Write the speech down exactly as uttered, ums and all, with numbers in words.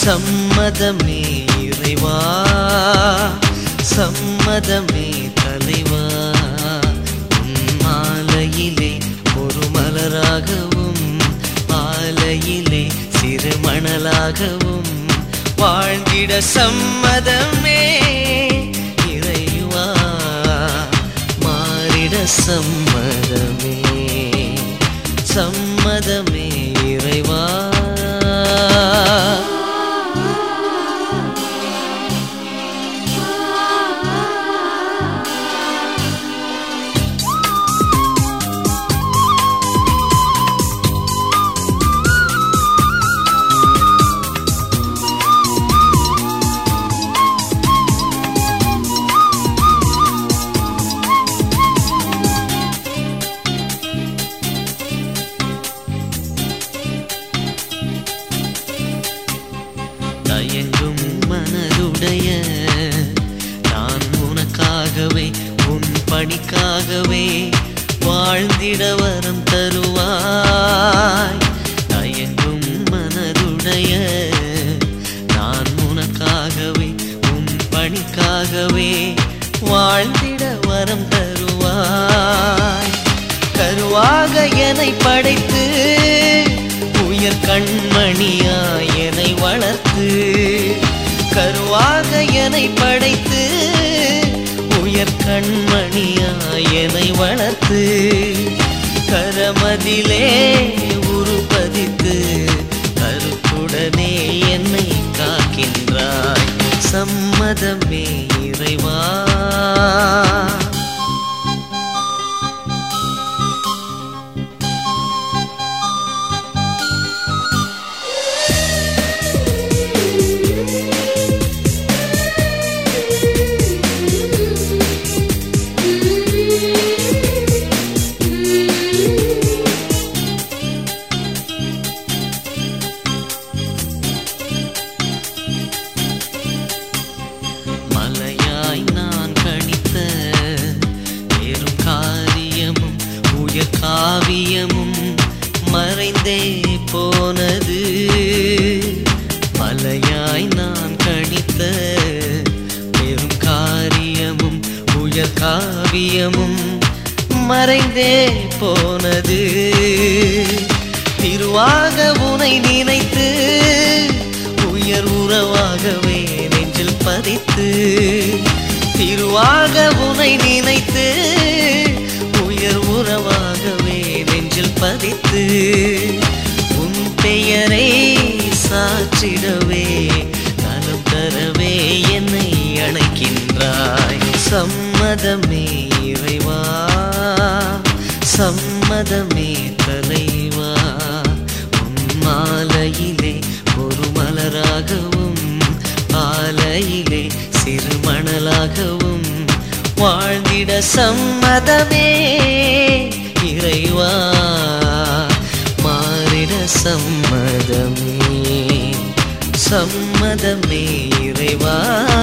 சம்மதமே இறைவா, சம்மதமே தலைவா. உன் மாலையிலே ஒரு மலராகவும் ஆலையிலே சிறு மணலாகவும் வாழ்ந்திட சம்மதமே இறைவா, மாறிட சம்மதமே, சம்மதமே இறைவா. தயங்கும் மனதுடைய நான் உனக்காகவே உன் பணிக்காகவே வாழ்ந்திட வரம் தருவாய். தயங்கும் மனதுடைய நான் உனக்காகவே உன் பணிக்காகவே வாழ்ந்திட வரம் தருவாய். கருவாக என்னை படைத்து உயர் கண்மணியாய் என்னை வளர்த்து, கருவாக என்னை படைத்து உயர் கண்மணியாய் என்னை வளர்த்து, கரமதிலே உருப்பதித்து கருத்துடனே என்னை காக்கின்றாய். சம்மதமே இறைவா, காவியமும் மறைந்தே போனது. மலையாய் நான் கணித்த பெரும் காரியமும் உயர் காவியமும் மறைந்தே போனது. திருவாக உனை நினைத்து உயர் உறவாகவே நெஞ்சில் பதித்து, திருவாக உனை நினைத்து உயர் உறவாகவே நெஞ்சில் பதித்து, உன் பெயரை சாற்றிடவே நலம் தரவே என்னை அழைக்கின்றாய். சம்மதமே இறைவா, சம்மதமே தலைவா. உன் மாலையிலே ஒரு மலராகவும் ஆலையிலே சிறு மணலாகவும் வாழ்ந்திட சம்மதமே இறைவா, மாறிட சம்மதமே, சம்மதமே இறைவா.